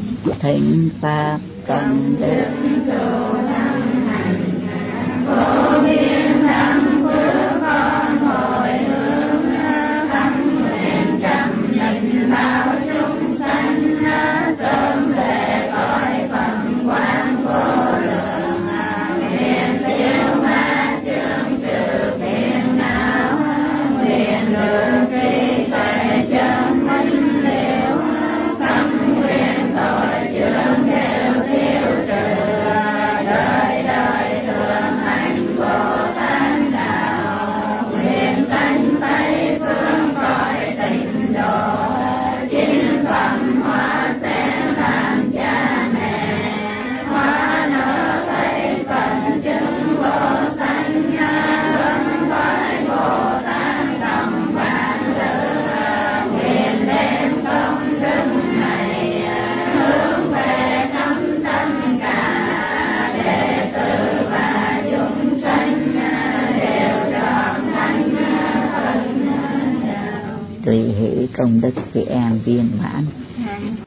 thịnh pháp công đức vô biên thắng phước con hồi hướng thắng nguyện trăm linh bao chúng sanh sớm về cõi phần quán vô lượng nguyện tiêu ma chương trừ phiền não nguyện lượng trí tuệ chân minh liễu khắp nguyện tội chướng đều tiêu trừ đời đời thường hành Bồ Tát đạo nguyện sanh Tây phương cõi tịnh độ chính phẩm hóa sẽ làm cha mẹ hóa nở thấy phần chứng vô sanh hướng cõi Bồ Tát đồng vạn lữ nguyện đem công đức này hướng về khắp tất cả đệ tử và chúng sanh đều trọn thành Phật đạo. tùy hỷ công đức chị em viên mãn.